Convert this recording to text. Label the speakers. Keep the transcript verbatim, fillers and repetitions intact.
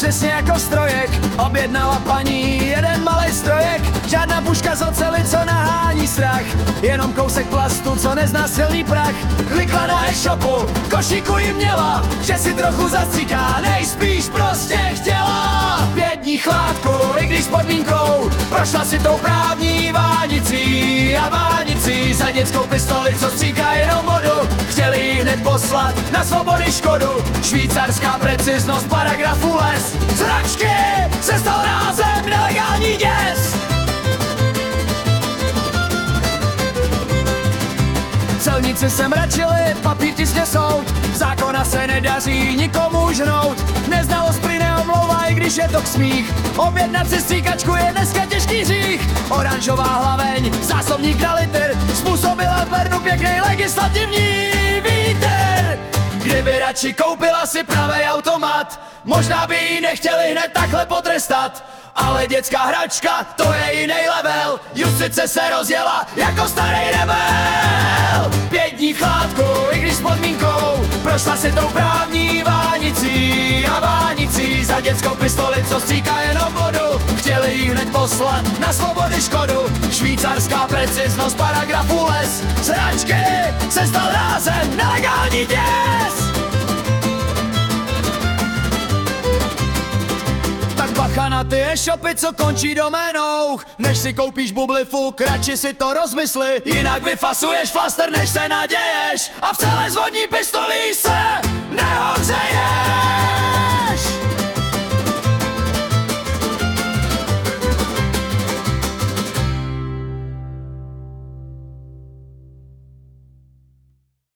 Speaker 1: přesně jako strojek, objednala paní jeden malý strojek. Žádná puška z oceli, co nahání strach, jenom kousek plastu, co nezná silný prach. Klikla na e-shopu, košíku jí měla, že si trochu zastříká, nejspíš prostě chtěla. Pět dní chládku, i když s podmínkou, prošla si tou právní vánicí a vánicí za dětskou pistoli, co stříká jenom vodu. Chtěli jí hned poslat na svobody škodu, švýcarská preciznost paragrafu les. Z hračky se stal rázem nelegální děs. Celníci se mračili, papír tisně soud, zákona se nedaří nikomu žnout. Neznalost prý neomlouvá, i když je to k smích, objednat si stříkačku je dneska těžký hřích. Oranžová hlaveň, zásobník na litr, způsobila Bernu pěkný legislativní vítr. Kdyby radši koupila si pravej automat, možná by jí nechtěli hned takhle potrestat. Ale dětská hračka, to je jiný level, justice se rozjela jako starý rebel. Pět dní chládku, i když s podmínkou, prošla si tou právní vánicí a vánicí za dětskou pistoli, co stříká jenom vodu. Chtěli jí hned poslat na svobody škodu, švýcarská preciznost paragrafu les. Z hračky se stal rázem nelegální děs. Bacha na ty e-shopy, co končí doménou. Než si koupíš bublifuk, radši si to rozmysli, jinak vyfasuješ flaster, než se naděješ, a v celé zvodní pistoli se neohřeješ.